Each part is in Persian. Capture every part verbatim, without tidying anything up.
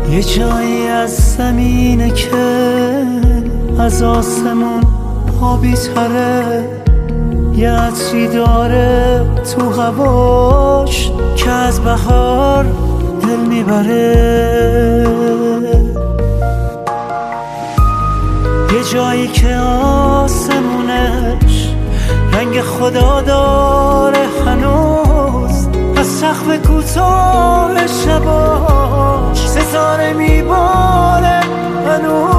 یه جایی از زمینه که از آسمون آبی تره، یه عطری داره تو هواش که از بهار دل میبره. یه جایی که آسمونش رنگ خدا داره هنوز، از سقف کوتاه شباش ستاره میباره هنوز.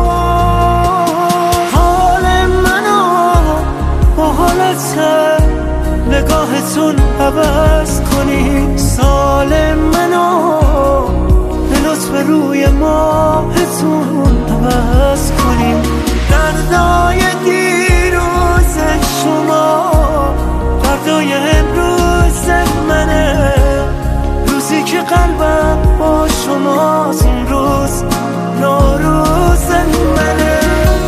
حال منو با حالت نگاهتون عوض کنی، سال منو به لطف روی ماهتون عوض کنی. دردای دیروز شما دردای امروز منه، روزی که قلبم با شماست اون روز نوروز منه.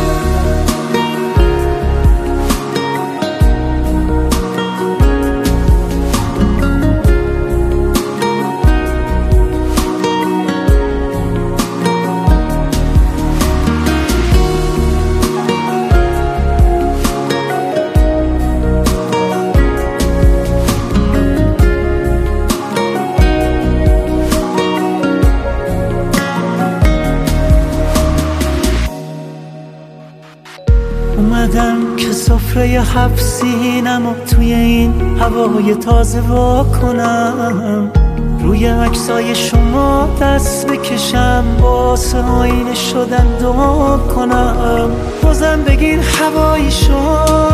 اومدم که سفره هفت سینمو توی این هوای تازه وا کنم، روی عکسای شما دست بکشم، واسه آینه شدن دعا کنم. بازم بگیر هوایی شو،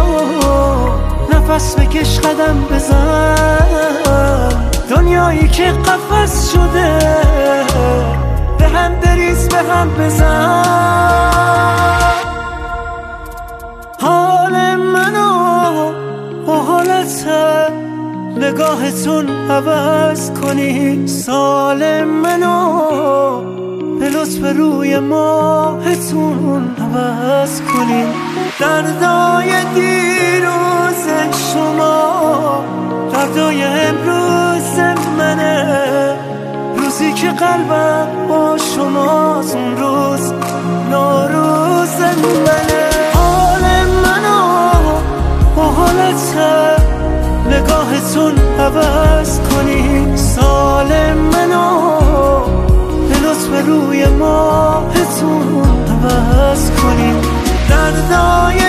نفس بکش قدم بزن، دنیایی که قفس شده به هم بریز به هم بزن. حال منو با حالت نگاهتون عوض کنی، سال منو به لطف روی ماهتون عوض کنی. دردای دیروز شما دردای امروز منه، روزی که قلبم با شماست اون روز نوروز منه. حالت نگاهتون عوض کنی، سال منو به لطف روی ماهتون عوض کنی. دردای